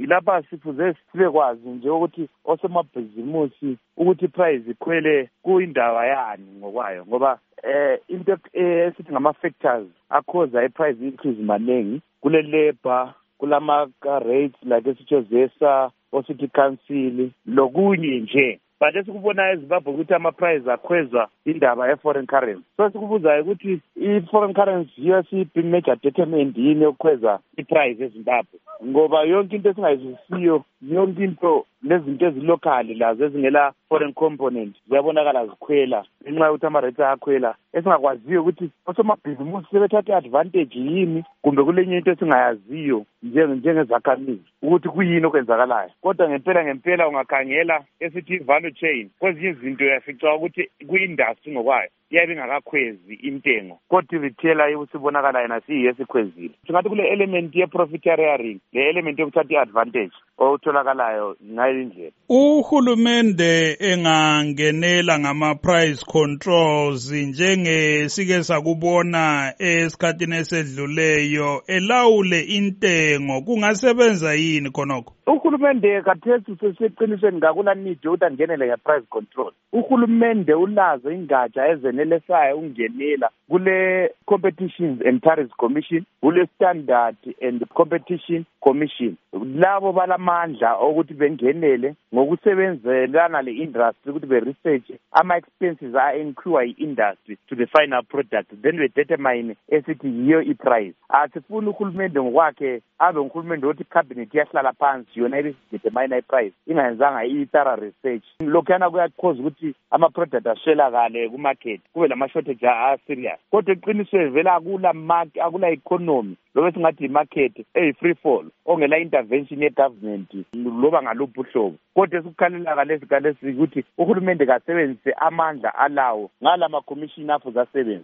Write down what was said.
ilapha sifuze sibekwazi nje ukuthi osomabhizimusi ukuthi price ikhwele kuyindaba yani ngokwayo ngoba into esithi ngama-factors akhoza i-price increase maningi kule labor kulama-rates like esitsho zesa o-city council lokunye nje but esikubonayo eZimbabwe ukuthi ama-price akhwezwa indaba ye-foreign currency so sikubuzayo ukuthi i-foreign currency yiyo siyibig major determinant yini yokukhweza i-price eZimbabwe ngoba yonke into esingayizwisiyo yonke into lezinto ezilokali lazo ezingela foreign component ziyabonakala zikhwela ngenxa yokuthi ama-rates ayakhwela esingakwaziyo ukuthi osomabhizimusi sebethatha i-advantage yini kumbe kulenye into esingayaziyo njengezakhamizi ukuthi kuyini okwenzakalayo kodwa ngempela ungakhangela esithi i-value chain kwezinye izinto yafica ukuthi kwi-industry ngokwayo iyabe ingakakhwezi intengo kodwa i-retailer usibonakala yena siyiyo esikhwezile singathi kule element ye-profiteering le element yokuthatha i-advantage otholakalayo ngayo indlela uhulumende engangenela ngama-price controls njengesike sakubona esikhathini esedluleyo elawule intengo kungasebenza yini khonokho uhulumende kathesi seseqinisweni ngakula need ukuthi angenele nge-price control uhulumende ulazo ingatsha ezenelesayo ukungenela kule competitions and tariffs commission kule standard and competition commission labo balamandla ukuthi bengenele ngokusebenzelana le-industry ukuthi be-research ama-expenses a-incur i-industry to the final product then bedetermine esithi yiyo i-price asifuni uhulumende ngokwakhe abe nguhulumende wokuthi i-cabinet iyahlala phansi yona ibidetermine i-price ingayenzanga i-thorough research lokhuyana kuyakhoza ukuthi ama-product aswelakale kumarket kube lama-shortage a-serious kodwa eqinisweni vele akula economy lobe singathi i-market eyi-free fall ongela intervention ye-government loba ngaluphi uhlobo kodwa esikukhalelaka lesikalesi ukuthi uhulumende kasebenzise amandla alawo ngala ma-commission afuze asebenze